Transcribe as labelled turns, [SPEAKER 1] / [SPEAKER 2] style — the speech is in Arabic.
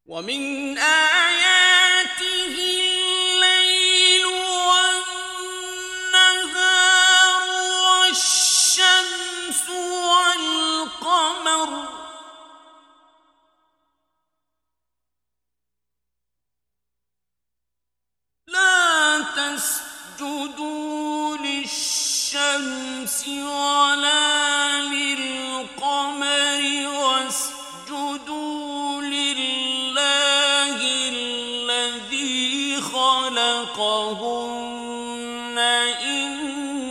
[SPEAKER 1] ومن آياته الليل والنهار والشمس والقمر لا تسجدوا للشمس ولا للقمر واسجدوا لله الذي خلقهن إن